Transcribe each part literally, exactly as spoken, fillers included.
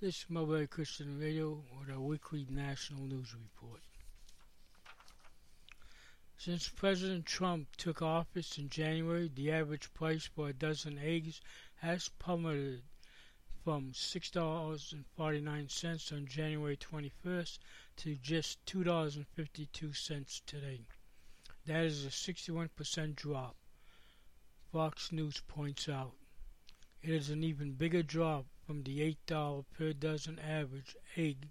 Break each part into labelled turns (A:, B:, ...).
A: This is Mulberry Christian Radio with our weekly national news report. Since President Trump took office in January, the average price for a dozen eggs has plummeted from six dollars and forty-nine cents on January twenty-first to just two dollars and fifty-two cents today. That is a sixty-one percent drop, Fox News points out. It is an even bigger drop from the eight dollars per dozen average egg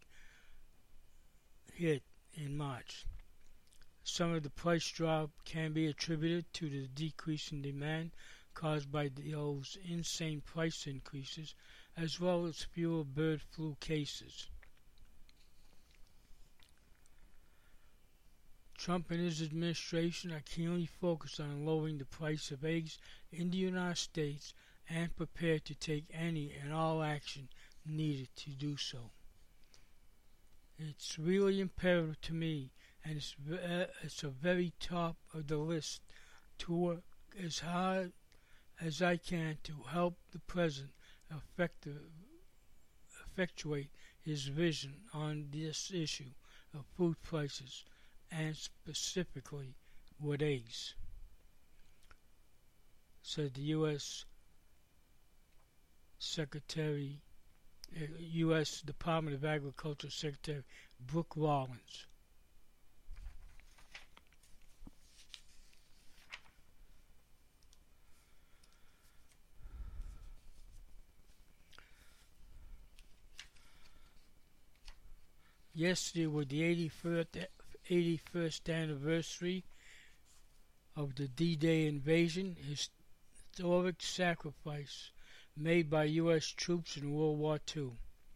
A: hit in March. Some of the price drop can be attributed to the decrease in demand caused by those insane price increases, as well as fewer bird flu cases. Trump and his administration are keenly focused on lowering the price of eggs in the United States and prepared to take any and all action needed to do so. It's really imperative to me, and it's, uh, it's a very top of the list, to work as hard as I can to help the President effective, effectuate his vision on this issue of food prices, and specifically with eggs, said the U S Secretary, uh, U S Department of Agriculture Secretary Brooke Rollins. Yesterday was the eighty-first, eighty-first anniversary of the D-Day invasion, historic sacrifice made by U S troops in World War Two.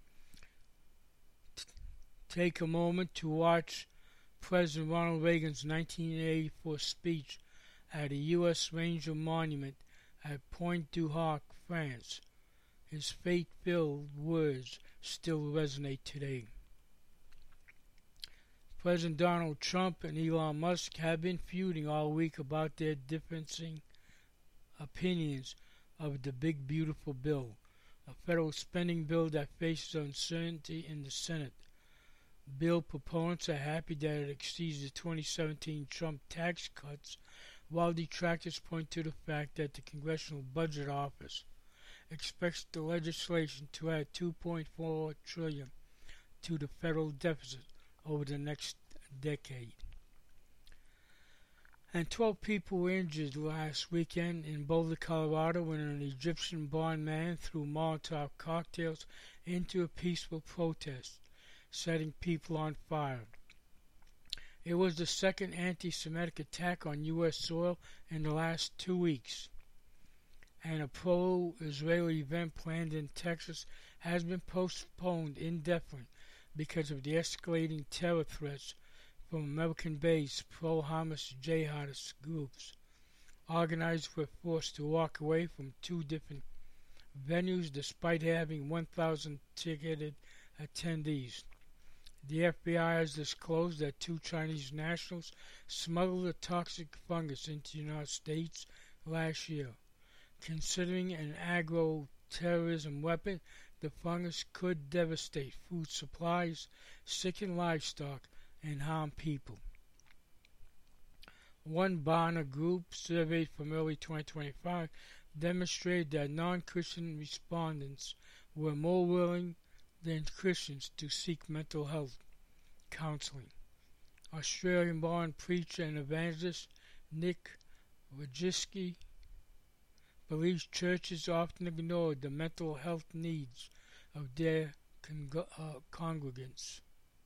A: T- take a moment to watch President Ronald Reagan's nineteen eighty-four speech at a U S Ranger monument at Pointe du Hoc, France. His faith-filled words still resonate today. President Donald Trump and Elon Musk have been feuding all week about their differing opinions of the Big Beautiful Bill, a federal spending bill that faces uncertainty in the Senate. Bill proponents are happy that it exceeds the twenty seventeen Trump tax cuts, while detractors point to the fact that the Congressional Budget Office expects the legislation to add two point four trillion dollars to the federal deficit over the next decade. And twelve people were injured last weekend in Boulder, Colorado, when an Egyptian-born man threw Molotov cocktails into a peaceful protest, setting people on fire. It was the second anti-Semitic attack on U S soil in the last two weeks, and a pro-Israeli event planned in Texas has been postponed indefinitely because of the escalating terror threats from American-based pro-Hamas jihadist groups. Organizers were forced to walk away from two different venues despite having one thousand ticketed attendees. The F B I has disclosed that two Chinese nationals smuggled a toxic fungus into the United States last year. Considering an agro-terrorism weapon, the fungus could devastate food supplies, sicken livestock, and harm people. One Barna group surveyed from early twenty twenty-five demonstrated that non-Christian respondents were more willing than Christians to seek mental health counseling. Australian-born preacher and evangelist Nick Wojcicki believes churches often ignore the mental health needs of their con- uh, congregants.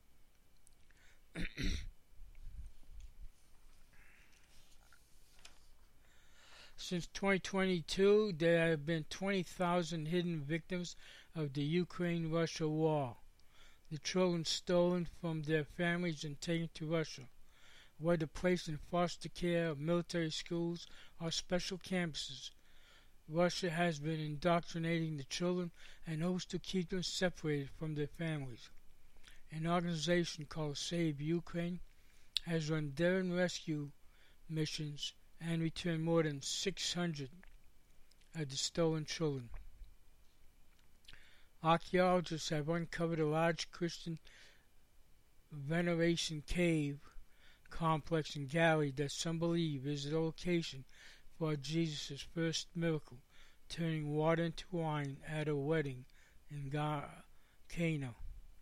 A: Since twenty twenty-two, there have been twenty thousand hidden victims of the Ukraine-Russia war. The children stolen from their families and taken to Russia, whether placed in foster care, military schools, or special campuses. Russia has been indoctrinating the children and hopes to keep them separated from their families. An organization called Save Ukraine has run dare and rescue missions and returned more than six hundred of the stolen children. Archaeologists have uncovered a large Christian veneration cave complex in Galilee that some believe is the location for Jesus' first miracle, turning water into wine at a wedding in Cana.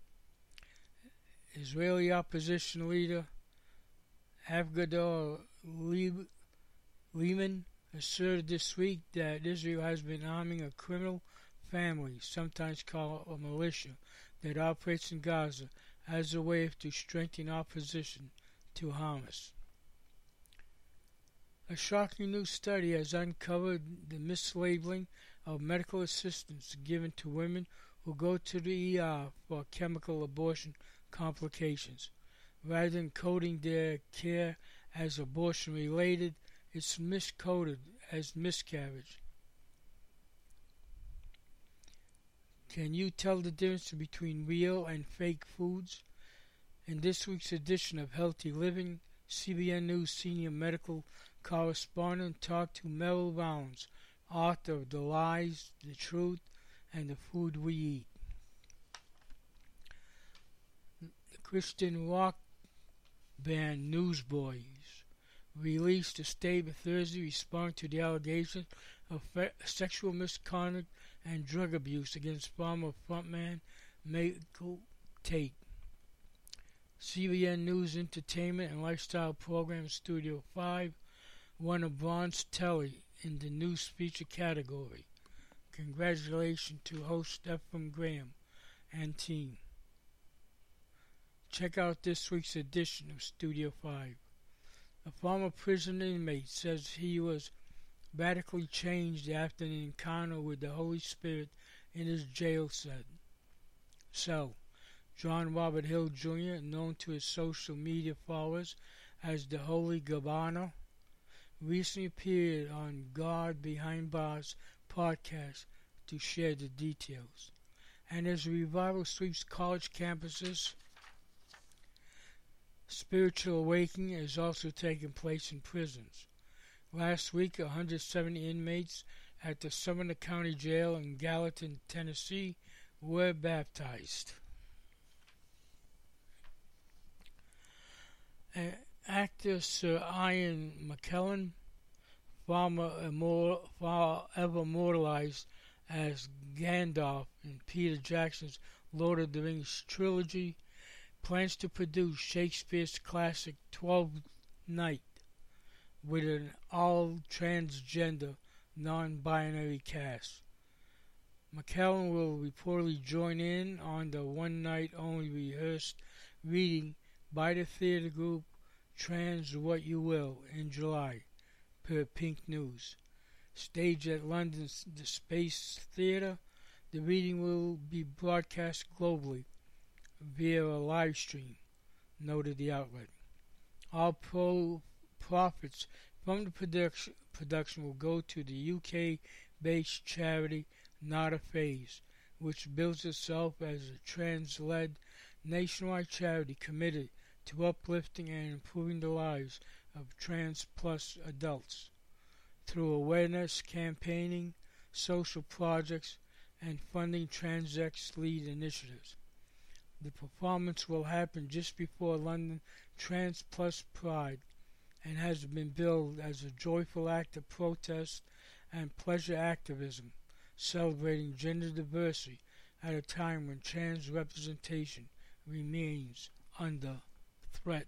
A: Israeli opposition leader Avigdor Lieberman asserted this week that Israel has been arming a criminal family, sometimes called a militia, that operates in Gaza as a way to strengthen opposition to Hamas. A shocking new study has uncovered the mislabeling of medical assistance given to women who go to the E R for chemical abortion complications. Rather than coding their care as abortion-related, it's miscoded as miscarriage. Can you tell the difference between real and fake foods? In this week's edition of Healthy Living, C B N News senior medical correspondent talked to Merrill Rounds, author of The Lies, the Truth, and the Food We Eat. The Christian rock band Newsboys released a statement Thursday responding to the allegations of fe- sexual misconduct and drug abuse against former frontman Michael Tate. C B N News Entertainment and Lifestyle Program Studio five won a bronze Telly in the news feature category. Congratulations to host Ephraim Graham and team. Check out this week's edition of Studio five. A former prison inmate says he was radically changed after an encounter with the Holy Spirit in his jail cell. John Robert Hill Junior, known to his social media followers as the Holy Gabbana, recently appeared on God Behind Bars podcast to share the details. And as revival sweeps college campuses, spiritual awakening is also taking place in prisons. Last week, one hundred seventy inmates at the Sumner County Jail in Gallatin, Tennessee, were baptized. Uh, actor Sir Ian McKellen, former immor- forever immortalized as Gandalf in Peter Jackson's Lord of the Rings trilogy, plans to produce Shakespeare's classic Twelfth Night with an all-transgender, non-binary cast. McKellen will reportedly join in on the one-night-only rehearsed reading by the theater group Trans What You Will in July, per Pink News. Staged at London's The Space Theatre, the reading will be broadcast globally via a live stream, noted the outlet. All pro profits from the production, production will go to the U K-based charity Not a Phase, which bills itself as a trans-led nationwide charity committed to uplifting and improving the lives of trans-plus adults through awareness campaigning, social projects, and funding TransX-lead initiatives. The performance will happen just before London Trans Plus Pride and has been billed as a joyful act of protest and pleasure activism, celebrating gender diversity at a time when trans representation remains under threat.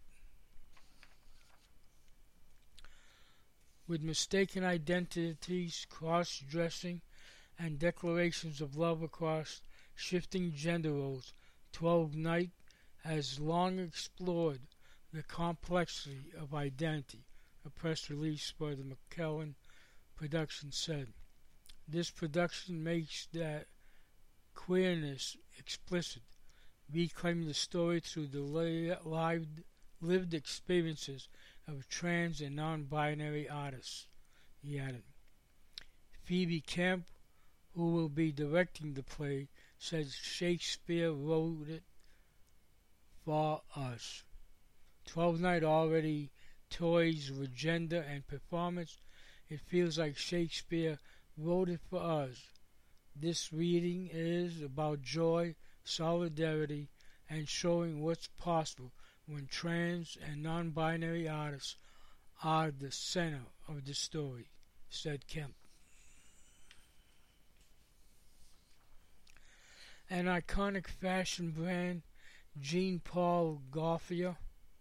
A: With mistaken identities, cross-dressing, and declarations of love across shifting gender roles, Twelfth Night has long explored the complexity of identity, a press release by the McKellen production said. This production makes that queerness explicit, reclaiming the story through the lived, lived experiences of trans and non-binary artists, he added. Phoebe Kemp, who will be directing the play, says Shakespeare wrote it for us. Twelfth Night already toys with gender and performance. It feels like Shakespeare wrote it for us. This reading is about joy, solidarity, and showing what's possible when trans and non-binary artists are the center of the story, said Kemp. An iconic fashion brand, Jean Paul Gaultier,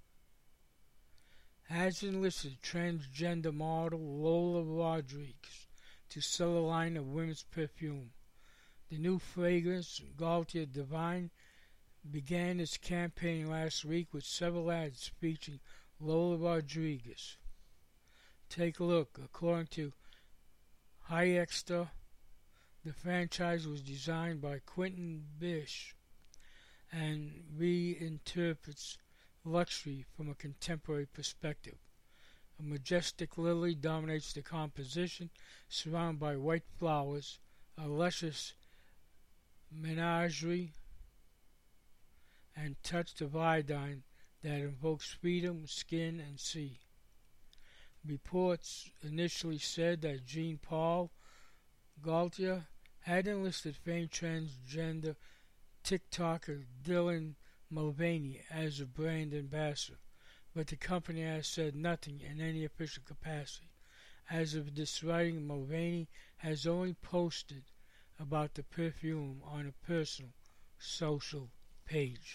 A: has enlisted transgender model Lola Rodriguez to sell a line of women's perfume. The new fragrance, Gaultier Divine, began its campaign last week with several ads featuring Lola Rodriguez. Take a look. According to Hyexter, the franchise was designed by Quentin Bish and reinterprets luxury from a contemporary perspective. A majestic lily dominates the composition, surrounded by white flowers, a luscious menagerie, and touch of iodine that invokes freedom, skin, and sea. Reports initially said that Jean Paul Gaultier had enlisted famed transgender TikToker Dylan Mulvaney as a brand ambassador, but the company has said nothing in any official capacity. As of this writing, Mulvaney has only posted about the perfume on a personal social page.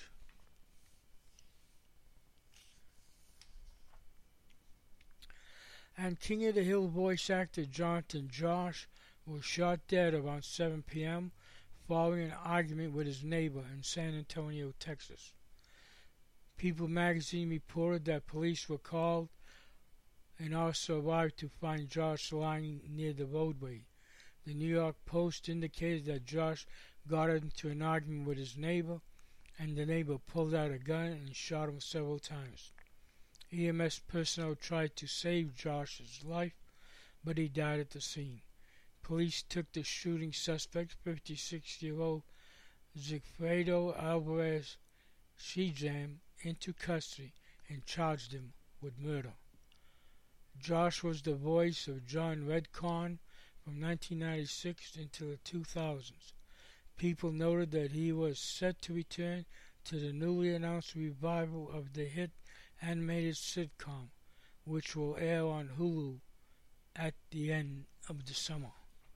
A: And King of the Hill voice actor Jonathan Josh was shot dead around seven p.m. following an argument with his neighbor in San Antonio, Texas. People magazine reported that police were called and also arrived to find Josh lying near the roadway. The New York Post indicated that Josh got into an argument with his neighbor, and the neighbor pulled out a gun and shot him several times. E M S personnel tried to save Josh's life, but he died at the scene. Police took the shooting suspect, fifty-six-year-old Zigfredo Alvarez Shijam, into custody and charged him with murder. Josh was the voice of John Redcorn from nineteen ninety-six until the two thousands. People noted that he was set to return to the newly announced revival of the hit animated sitcom, which will air on Hulu at the end of the summer.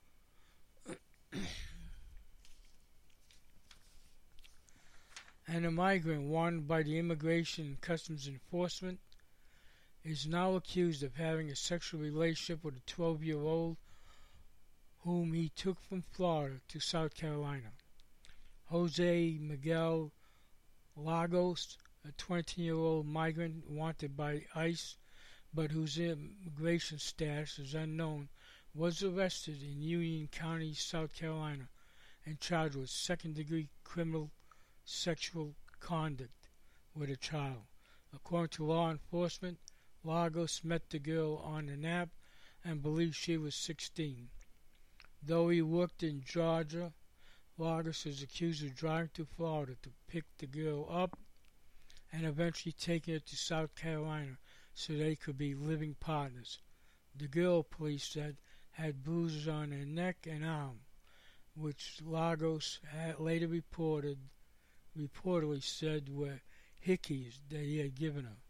A: And a migrant wanted by the Immigration and Customs Enforcement is now accused of having a sexual relationship with a twelve-year-old whom he took from Florida to South Carolina. Jose Miguel Lagos, a twenty-year-old migrant wanted by ICE but whose immigration status is unknown, was arrested in Union County, South Carolina, and charged with second-degree criminal sexual conduct with a child. According to law enforcement, Lagos met the girl on an app and believed she was sixteen. Though he worked in Georgia, Lagos is accused of driving to Florida to pick the girl up and eventually taking her to South Carolina so they could be living partners. The girl, police said, had bruises on her neck and arm, which Lagos had later reported, reportedly said were hickeys that he had given her.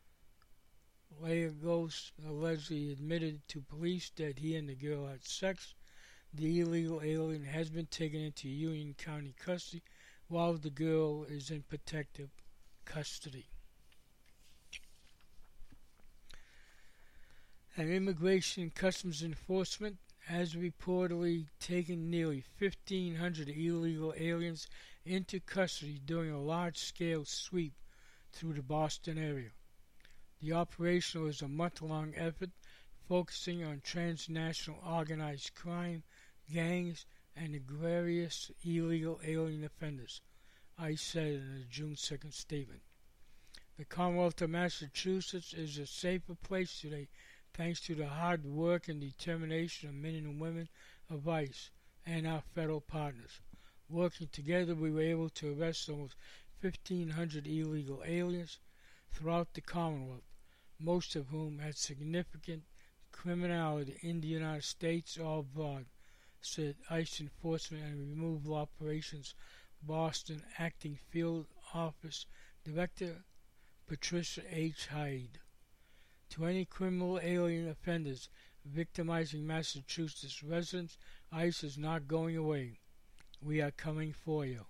A: Lagos allegedly admitted to police that he and the girl had sex. The illegal alien has been taken into Union County custody while the girl is in protective custody. And Immigration and Customs Enforcement has reportedly taken nearly fifteen hundred illegal aliens into custody during a large-scale sweep through the Boston area. The operation was a month-long effort focusing on transnational organized crime, gangs, and egregious illegal alien offenders, ICE said in a June second statement. The Commonwealth of Massachusetts is a safer place today thanks to the hard work and determination of men and women of ICE and our federal partners. Working together, we were able to arrest almost fifteen hundred illegal aliens throughout the Commonwealth, most of whom had significant criminality in the United States or abroad, said ICE Enforcement and Removal Operations Boston Acting Field Office Director Patricia H. Hyde. To any criminal alien offenders victimizing Massachusetts residents, ICE is not going away. We are coming for you.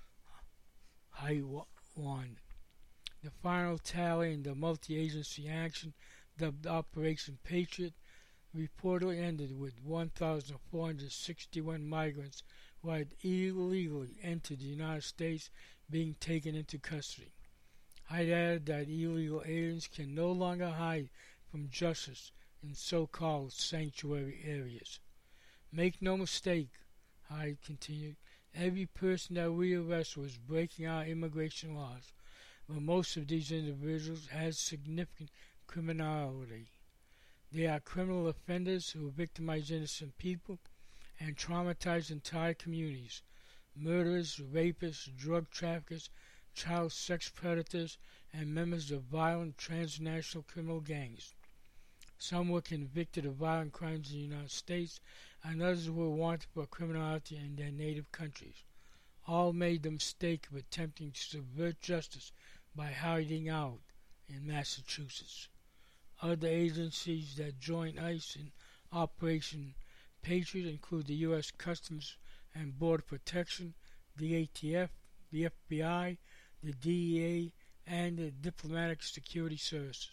A: Hyde warned. The final tally in the multi-agency action, dubbed Operation Patriot, reportedly ended with one thousand four hundred sixty-one migrants who had illegally entered the United States being taken into custody. Hyde added that illegal aliens can no longer hide from justice in so-called sanctuary areas. Make no mistake, Hyde continued, every person that we arrest was breaking our immigration laws, but most of these individuals had significant criminality. They are criminal offenders who victimize innocent people and traumatize entire communities. Murderers, rapists, drug traffickers, child sex predators, and members of violent transnational criminal gangs. Some were convicted of violent crimes in the United States, and others were wanted for criminality in their native countries. All made the mistake of attempting to subvert justice by hiding out in Massachusetts. Other agencies that joined ICE in Operation Patriot include the U S Customs and Border Protection, the A T F, the F B I, the D E A, and the Diplomatic Security Services.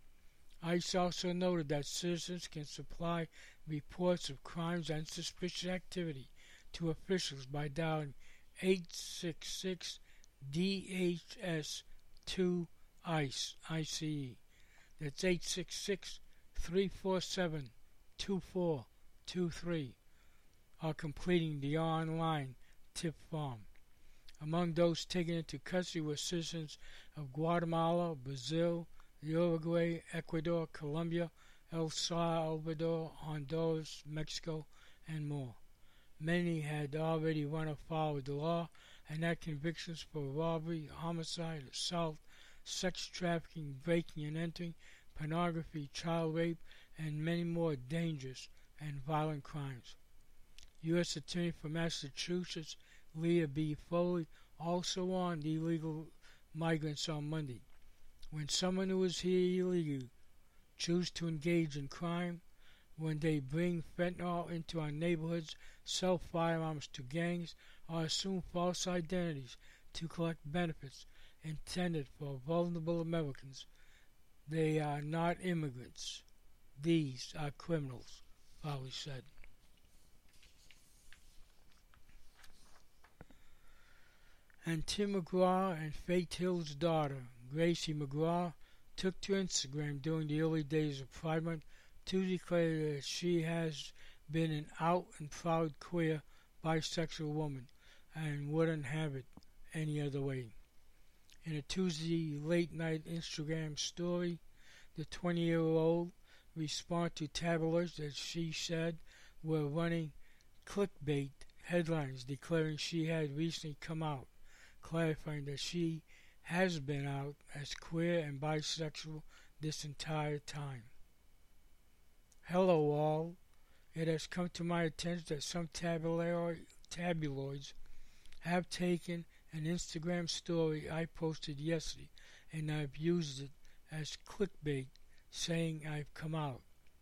A: ICE also noted that citizens can supply reports of crimes and suspicious activity to officials by dialing eight six six D H S two ICE, I C E. That's eight six six, three four seven, two four two three, or completing the online tip form. Among those taken into custody were citizens of Guatemala, Brazil, Uruguay, Ecuador, Colombia, El Salvador, Honduras, Mexico, and more. Many had already run afoul of the law and had convictions for robbery, homicide, assault, sex trafficking, breaking and entering, pornography, child rape, and many more dangerous and violent crimes. U S Attorney for Massachusetts, Leah B. Foley, also warned illegal migrants on Monday. When someone who is here illegally chooses to engage in crime, when they bring fentanyl into our neighborhoods, sell firearms to gangs, or assume false identities to collect benefits intended for vulnerable Americans, they are not immigrants. These are criminals, Foley said. And Tim McGraw and Faith Hill's daughter, Gracie McGraw, took to Instagram during the early days of Pride Month to declare that she has been an out and proud queer bisexual woman and wouldn't have it any other way. In a Tuesday late-night Instagram story, the twenty-year-old responded to tabloids that she said were running clickbait headlines declaring she had recently come out, clarifying that she has been out as queer and bisexual this entire time. Hello all. It has come to my attention that some tabloid, tabloids have taken an Instagram story I posted yesterday and I've used it as clickbait, saying I've come out.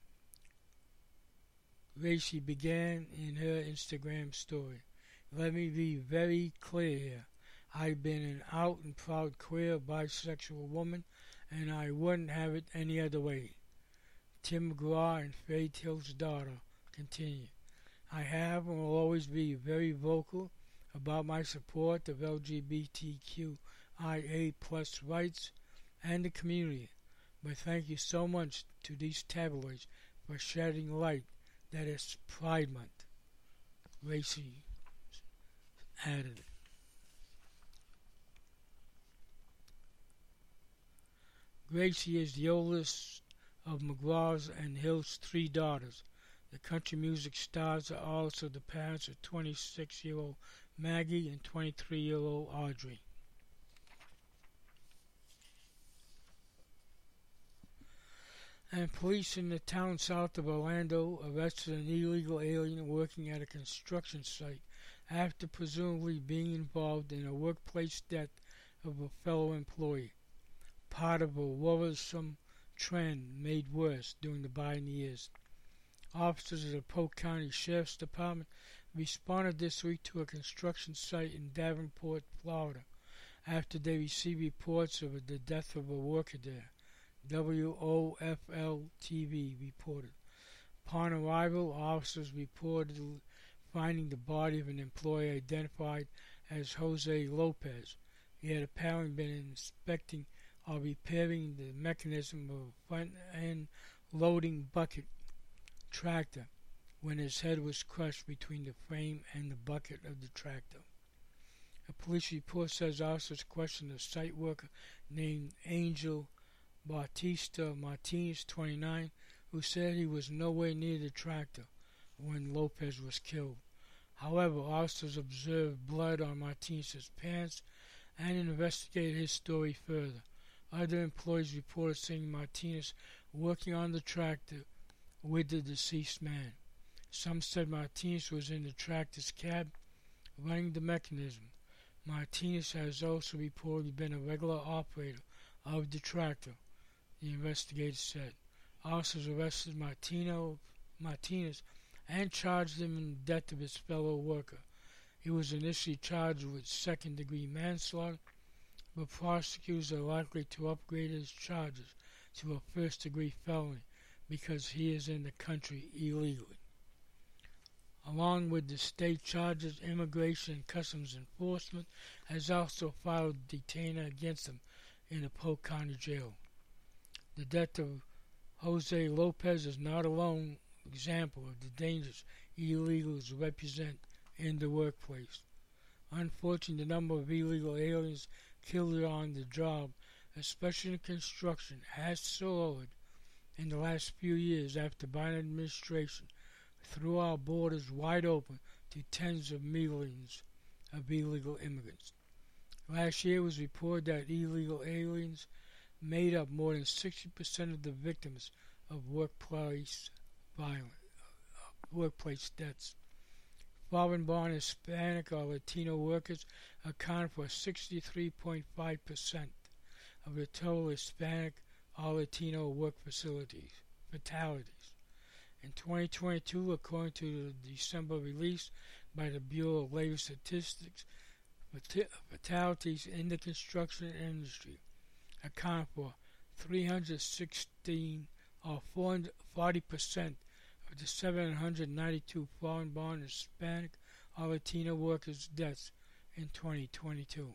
A: Gracie began in her Instagram story. Let me be very clear here. I've been an out and proud queer bisexual woman, and I wouldn't have it any other way. Tim McGraw and Faith Hill's daughter continue. I have and will always be very vocal about my support of L G B T Q I A plus rights and the community, but thank you so much to these tabloids for shedding light that it's Pride Month, Gracie added. Gracie is the oldest of McGraw's and Hill's three daughters. The country music stars are also the parents of twenty-six-year-old Maggie and twenty-three-year-old Audrey. And police in the town south of Orlando arrested an illegal alien working at a construction site after presumably being involved in a workplace death of a fellow employee, part of a worrisome trend made worse during the Biden years. Officers of the Polk County Sheriff's Department responded this week to a construction site in Davenport, Florida, after they received reports of the death of a worker there. W O F L T V reported. Upon arrival, officers reported finding the body of an employee identified as Jose Lopez. He had apparently been inspecting or repairing the mechanism of a front-end loading bucket tractor when his head was crushed between the frame and the bucket of the tractor. A police report says officers questioned a site worker named Angel Bautista Martinez, twenty-nine, who said he was nowhere near the tractor when Lopez was killed. However, officers observed blood on Martinez's pants and investigated his story further. Other employees reported seeing Martinez working on the tractor with the deceased man. Some said Martinez was in the tractor's cab running the mechanism. Martinez has also reportedly been a regular operator of the tractor, the investigators said. Officers arrested Martino, Martinez and charged him in the death of his fellow worker. He was initially charged with second-degree manslaughter, but prosecutors are likely to upgrade his charges to a first-degree felony because he is in the country illegally. Along with the state charges, Immigration and Customs Enforcement has also filed a detainer against him in the Polk County Jail. The death of Jose Lopez is not a lone example of the dangers illegals represent in the workplace. Unfortunately, the number of illegal aliens killed on the job, especially in construction, has soared in the last few years after the Biden administration threw our borders wide open to tens of millions of illegal immigrants. Last year it was reported that illegal aliens made up more than sixty percent of the victims of workplace violence, workplace deaths. Foreign-born Hispanic or Latino workers account for sixty-three point five percent of the total Hispanic or Latino work facilities fatalities. In twenty twenty-two, according to the December release by the Bureau of Labor Statistics, fatalities in the construction industry account for three hundred sixteen or forty percent of the seven hundred ninety-two foreign-born Hispanic or Latino workers' deaths in twenty twenty-two.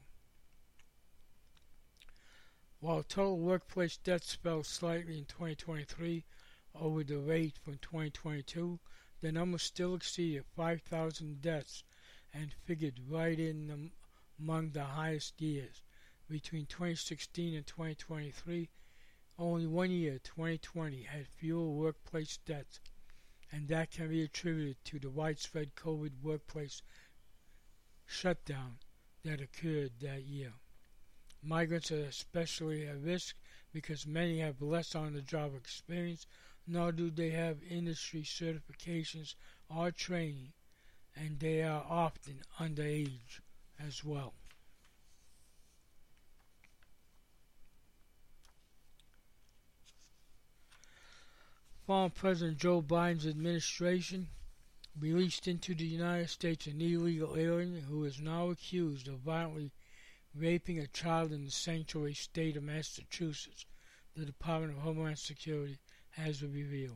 A: While total workplace deaths fell slightly in twenty twenty-three over the rate from twenty twenty-two, the number still exceeded five thousand deaths and figured right in the, among the highest years. Between twenty sixteen and twenty twenty-three, only one year, twenty twenty, had fewer workplace deaths, and that can be attributed to the widespread COVID workplace shutdown that occurred that year. Migrants are especially at risk because many have less on-the-job experience, nor do they have industry certifications or training, and they are often underage as well. Former President Joe Biden's administration released into the United States an illegal alien who is now accused of violently raping a child in the sanctuary state of Massachusetts, the Department of Homeland Security has revealed.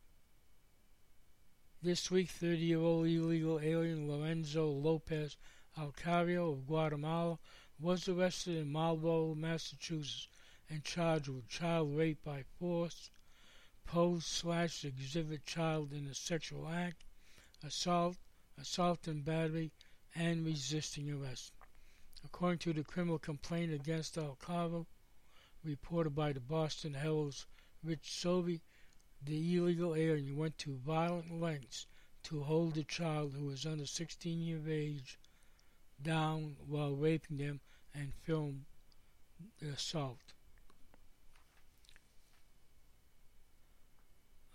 A: This week, thirty-year-old illegal alien Lorenzo Lopez Alcario of Guatemala was arrested in Marlborough, Massachusetts, and charged with child rape by force, pose slash exhibit child in a sexual act, assault, assault and battery, and resisting arrest. According to the criminal complaint against Alcaro, reported by the Boston Herald's Rich Sobey, the illegal alien went to violent lengths to hold the child who was under sixteen years of age down while raping them and filmed the assault.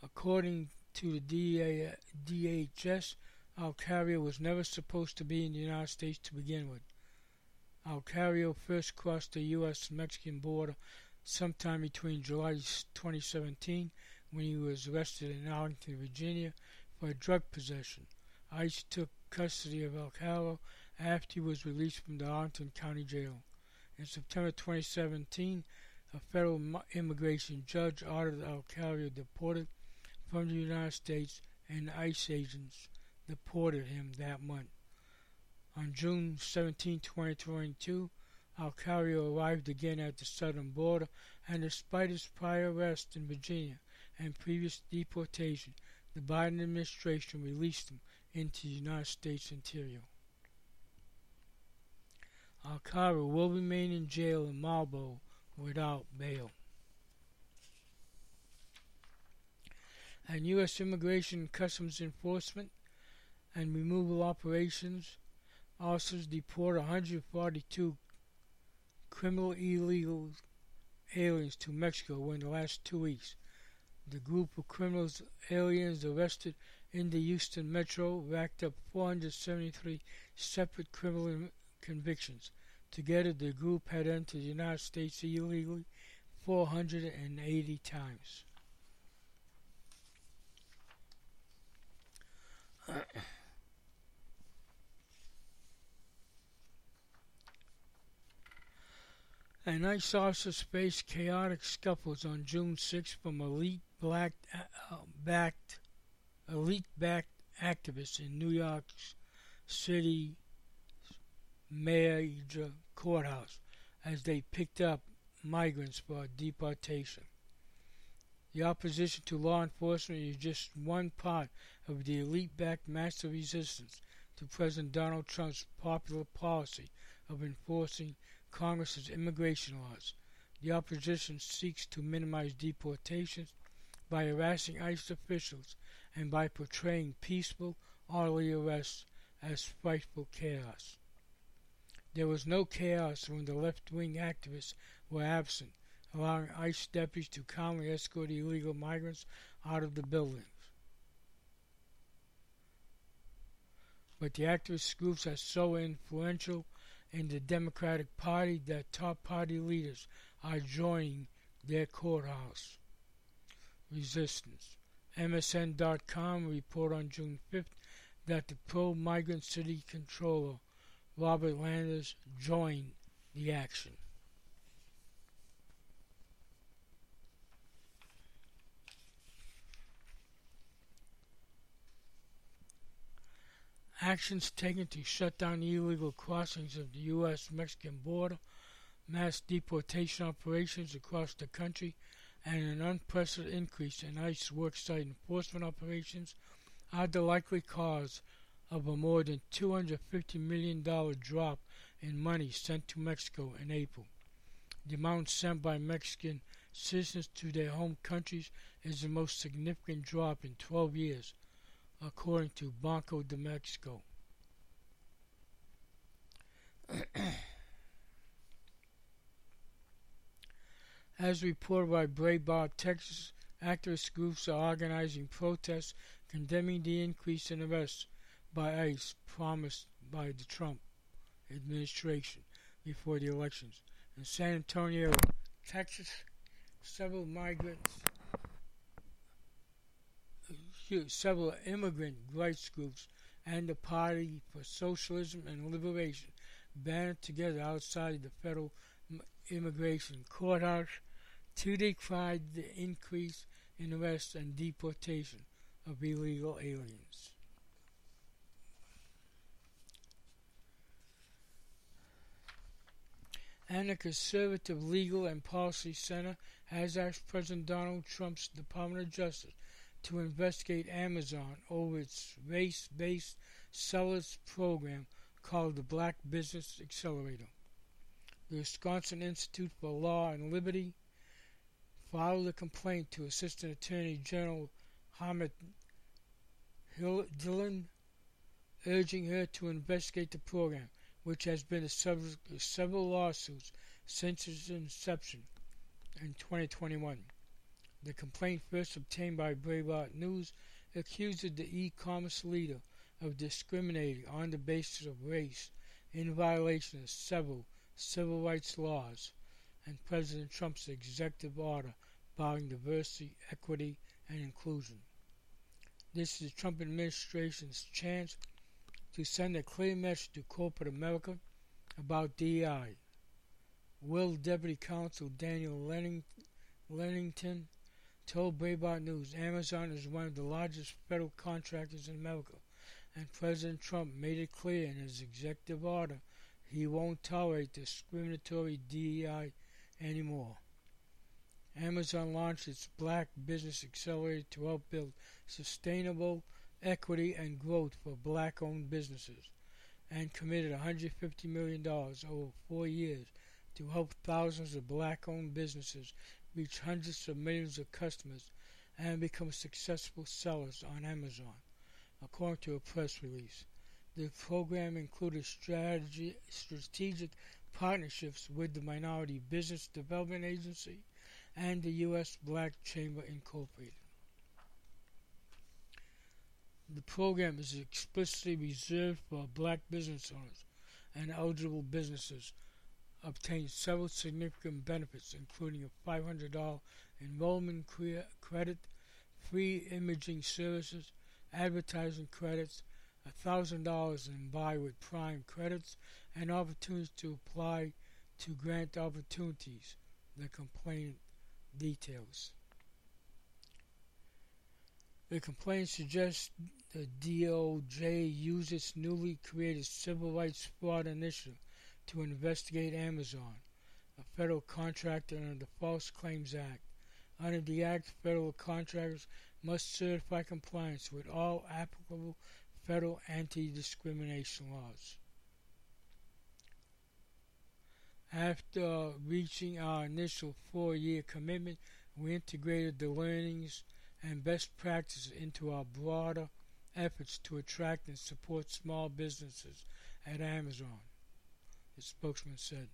A: According to the D H S, Alcario was never supposed to be in the United States to begin with. Alcario first crossed the U S Mexican border sometime between July twenty seventeen, when he was arrested in Arlington, Virginia, for drug possession. ICE took custody of Alcario after he was released from the Arlington County Jail. In September twenty seventeen, a federal immigration judge ordered Alcario deported from the United States, and ICE agents deported him that month. On June seventeenth, twenty twenty-two, Alcario arrived again at the southern border, and despite his prior arrest in Virginia and previous deportation, the Biden administration released him into the United States interior. Alcario will remain in jail in Marlboro without bail. And U S Immigration and Customs Enforcement and Removal Operations officers deported one hundred forty-two criminal illegal aliens to Mexico in the last two weeks. The group of criminals aliens arrested in the Houston metro racked up four hundred seventy-three separate criminal convictions. Together, the group had entered the United States illegally four hundred eighty times. An ICE officer faced chaotic scuffles on June sixth from elite black uh, backed elite backed activists in New York City major courthouse as they picked up migrants for deportation. The opposition to law enforcement is just one part of the elite-backed massive resistance to President Donald Trump's popular policy of enforcing Congress's immigration laws. The opposition seeks to minimize deportations by harassing ICE officials and by portraying peaceful, orderly arrests as frightful chaos. There was no chaos when the left-wing activists were absent, allowing ICE deputies to calmly escort illegal migrants out of the buildings. But the activist groups are so influential in the Democratic Party that top party leaders are joining their courthouse resistance. M S N dot com reported on June fifth that the pro-migrant city controller Robert Landers joined the action. Actions taken to shut down illegal crossings of the U S Mexican border, mass deportation operations across the country, and an unprecedented increase in ICE worksite enforcement operations are the likely cause of a more than two hundred fifty million dollars drop in money sent to Mexico in April. The amount sent by Mexican citizens to their home countries is the most significant drop in twelve years, according to Banco de Mexico. As reported by Breitbart, Texas activist groups are organizing protests condemning the increase in arrests by ICE promised by the Trump administration before the elections. In San Antonio, Texas, several migrants several immigrant rights groups and the Party for Socialism and Liberation banded together outside the federal immigration courthouse to decry the increase in arrests and deportation of illegal aliens. And the Conservative Legal and Policy Center has asked President Donald Trump's Department of Justice to investigate Amazon over its race-based sellers program called the Black Business Accelerator. The Wisconsin Institute for Law and Liberty filed a complaint to Assistant Attorney General Hamid Dillon, urging her to investigate the program, which has been the subject of several lawsuits since its inception in twenty twenty-one. The complaint, first obtained by Breitbart News, accuses the e-commerce leader of discriminating on the basis of race in violation of several civil rights laws and President Trump's executive order barring diversity, equity, and inclusion. This is the Trump administration's chance to send a clear message to corporate America about D E I. Will Deputy Counsel Daniel Lenning, Lennington told Breitbart News Amazon is one of the largest federal contractors in America, and President Trump made it clear in his executive order he won't tolerate discriminatory D E I anymore. Amazon launched its Black Business Accelerator to help build sustainable equity and growth for black-owned businesses, and committed one hundred fifty million dollars over four years to help thousands of black-owned businesses reach hundreds of millions of customers and become successful sellers on Amazon, according to a press release. The program included strategy, strategic partnerships with the Minority Business Development Agency and the U S Black Chamber Incorporated. The program is explicitly reserved for black business owners, and eligible businesses obtain several significant benefits, including a five hundred dollars enrollment credit, free imaging services, advertising credits, one thousand dollars in Buy with Prime credits, and opportunities to apply to grant opportunities, the complaint details. The complaint suggests the D O J used its newly created Civil Rights Fraud Initiative to investigate Amazon, a federal contractor under the False Claims Act. Under the Act, federal contractors must certify compliance with all applicable federal anti-discrimination laws. After reaching our initial four-year commitment, we integrated the learnings and best practices into our broader efforts to attract and support small businesses at Amazon, the spokesman said.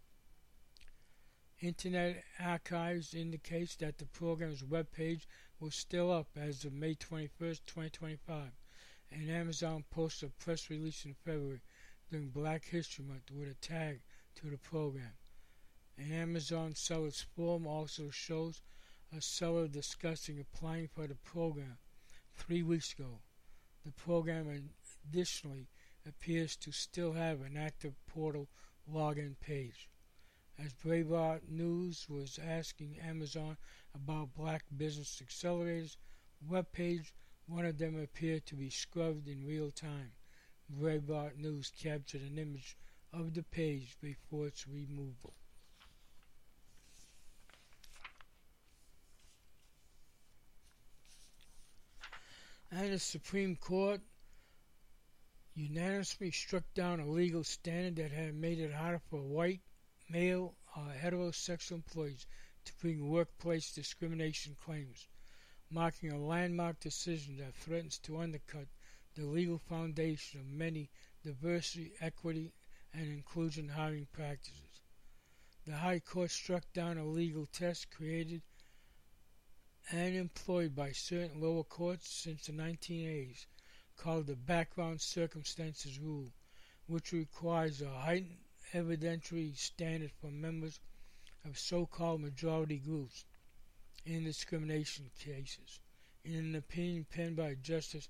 A: Internet Archives indicates that the program's webpage was still up as of May twenty-first, twenty twenty-five, and Amazon posted a press release in February during Black History Month with a tag to the program. An Amazon seller's forum also shows a seller discussing applying for the program three weeks ago. The program additionally appears to still have an active portal login page. As Breitbart News was asking Amazon about Black Business Accelerators webpage, one of them appeared to be scrubbed in real time. Breitbart News captured an image of the page before its removal. And the Supreme Court unanimously struck down a legal standard that had made it harder for white, male, or heterosexual employees to bring workplace discrimination claims, marking a landmark decision that threatens to undercut the legal foundation of many diversity, equity, and inclusion hiring practices. The High Court struck down a legal test created and employed by certain lower courts since the nineteen eighties, called the Background Circumstances Rule, which requires a heightened evidentiary standard for members of so-called majority groups in discrimination cases. In an opinion penned by Justice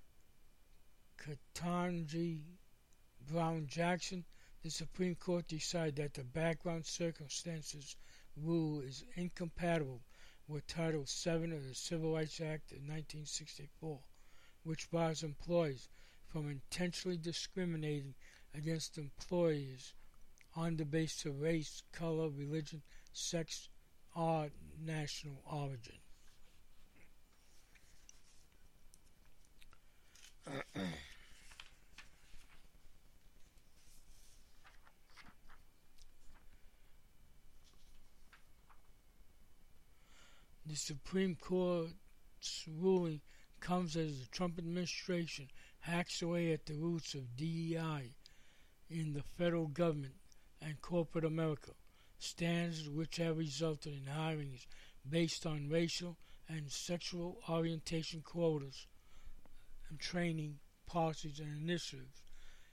A: Ketanji Brown Jackson, the Supreme Court decided that the Background Circumstances Rule is incompatible with Title seven of the Civil Rights Act of nineteen sixty-four, which bars employees from intentionally discriminating against employees on the basis of race, color, religion, sex, or national origin. The Supreme Court's ruling comes as the Trump administration hacks away at the roots of D E I in the federal government and corporate America, standards which have resulted in hirings based on racial and sexual orientation quotas and training policies and initiatives,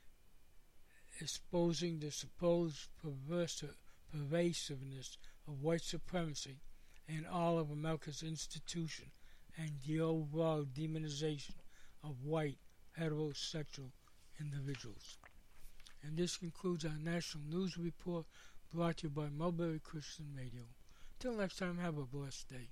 A: exposing the supposed pervasiveness of white supremacy in all of America's institutions and the overall demonization of white heterosexual individuals. And this concludes our National News Report brought to you by Mulberry Christian Radio. Till next time, have a blessed day.